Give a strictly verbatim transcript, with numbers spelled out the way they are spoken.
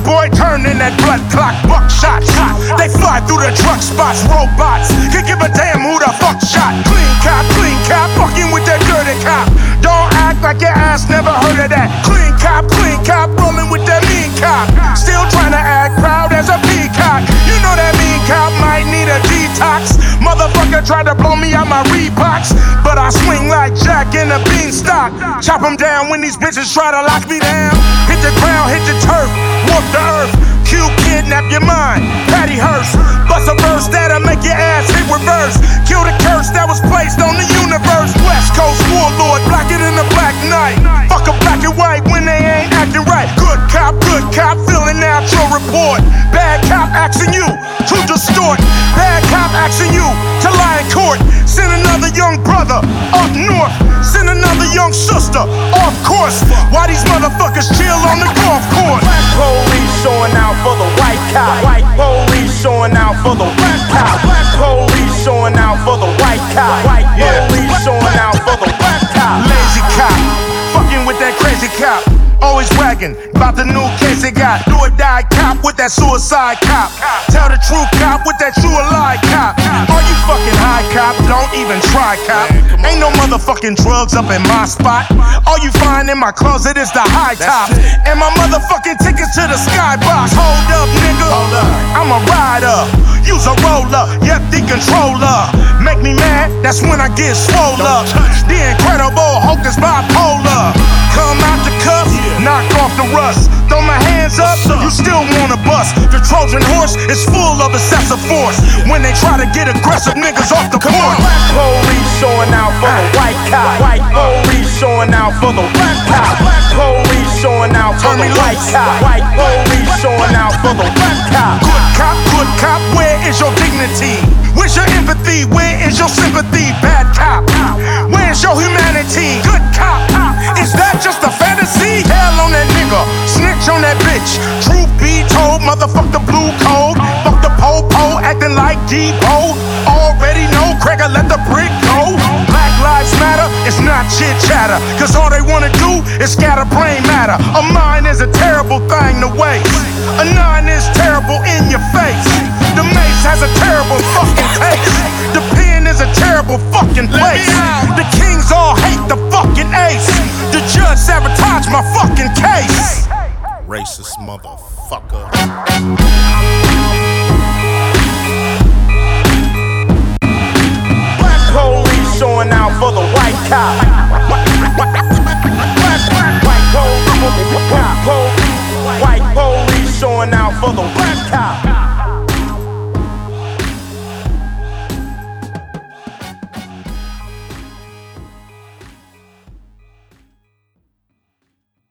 boy, turn in that blood clock, buckshot. They fly through the truck spots, robots. Can't give a damn who the fuck shot. Clean cop, clean cop, fucking with that dirty cop. Don't act like your ass never heard of that. Clean cop, clean cop, rolling with that mean cop. Still trying to act proud as a peacock. You know that mean cop might need a detox. Motherfucker tried to blow me out my Reeboks, but I swing like Jack in a beanstalk. Chop them down when these bitches try to lock me down. Hit the ground, hit the turf, warp the earth. Q kidnap your mind, Patty Hearst. Bust a verse that'll make your ass hit reverse. Kill the curse that was placed on the universe. West Coast warlord, blacker than a black night. Fuck a black and white when they ain't acting right. Good cop, good cop, filling out your report. Bad cop asking you to distort. Bad cop asking you to lie in court. Send another young brother up north. Send another young sister off course. Why these motherfuckers chill on the golf course? Black police showing out for the white cop. White police showing out for the black cop. Black police showing out for the white cop. White police showing out for the black cop. Lazy cop, fucking with that crazy cop. Always bragging about the new case they got. Do or die cop with that suicide cop. Tell the true cop with that true or lie cop. Are you fucking high cop? Don't even try cop. Ain't no motherfucking drugs up in my spot. All you find in my closet is the high top. And my motherfucking tickets to the skybox. Hold up, nigga. I'm a rider. Use a roller, yep, the controller. Make me mad, that's when I get swole up. The Incredible Hulk is bipolar. Come out the cuff, knock off the rust. Throw my hands up, you still wanna bust. The Trojan horse is full of excessive force. When they try to get aggressive niggas off the court. Black police showing out for the white cop. White police showing out for the black cop. Black police showing out for the white cop. White police showing out for the black cop. Good cop, good cop, where is your dignity? Where's your empathy? Where is your sympathy? Bad cop, where's your humanity? Good cop, is that just a fantasy? Hell on that nigga, snitch on that bitch. Truth be told, motherfuck the blue code. Fuck the po-po, acting like Depot. Already know, Craig'll let the brick go. Black lives matter, it's not chit chatter. Cause all they wanna do is scatter brain matter. A mind is a terrible thing to waste. A nine is terrible in your face. The mace has a terrible fucking taste. The pen is a terrible fucking place. The kings all hate the fucking ace. The judge sabotaged my fucking case. Racist motherfucker.